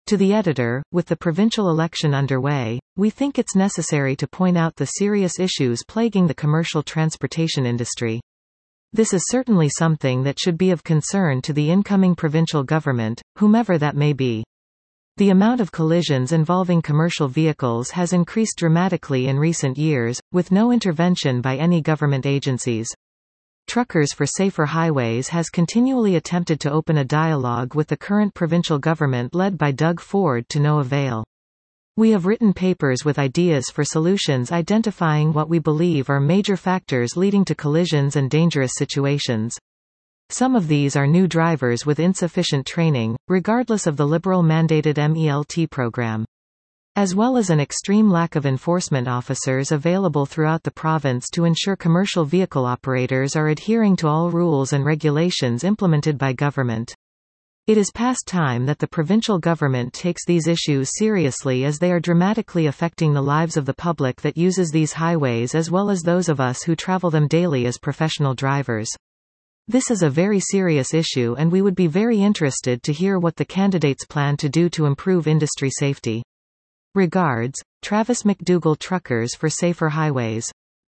To the editor, with the provincial election underway, we think it's necessary to point out the serious issues plaguing the commercial transportation industry. This is certainly something that should be of concern to the incoming provincial government, whomever that may be. The amount of collisions involving commercial vehicles has increased dramatically in recent years, with no intervention by any government agencies. Truckers for Safer Highways has continually attempted to open a dialogue with the current provincial government led by Doug Ford to no avail. We have written papers with ideas for solutions identifying what we believe are major factors leading to collisions and dangerous situations. Some of these are new drivers with insufficient training, regardless of the Liberal-mandated MELT program, as well as an extreme lack of enforcement officers available throughout the province to ensure commercial vehicle operators are adhering to all rules and regulations implemented by government. It is past time that the provincial government takes these issues seriously, as they are dramatically affecting the lives of the public that uses these highways as well as those of us who travel them daily as professional drivers. This is a very serious issue, and we would be very interested to hear what the candidates plan to do to improve industry safety. Regards, Travis McDougall, Truckers for Safer Highways.